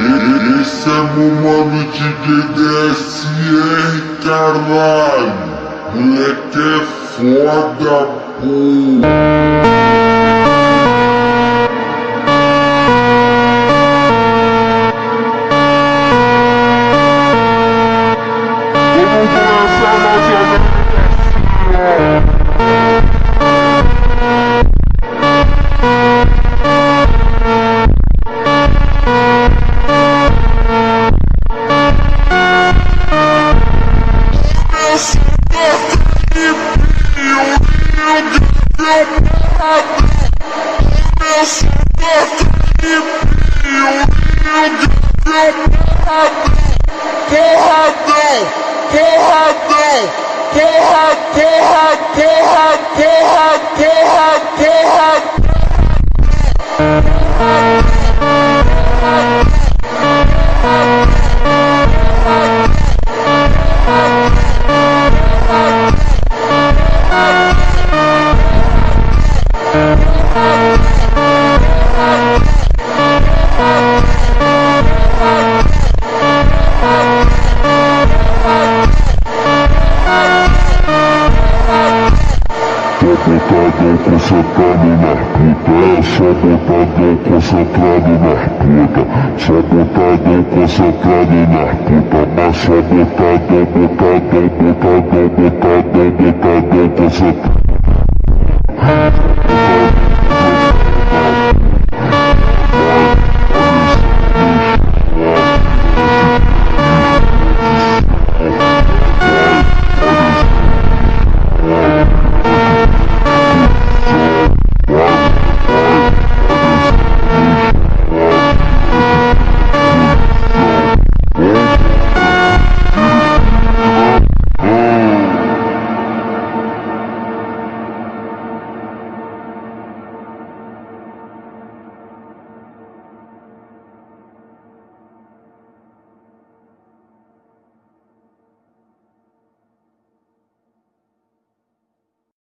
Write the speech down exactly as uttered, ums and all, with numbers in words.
Esse é meu mano de D D S R, caralho. Moleque é foda, pô. Porradão, porradão, porra, porra, porra, porra, porra, porra, botadão concentrado na puta, é só botadão concentrado na puta, só botadão concentrado na puta, mas só botadão, botadão, botadão, botadão, botadão concentrado.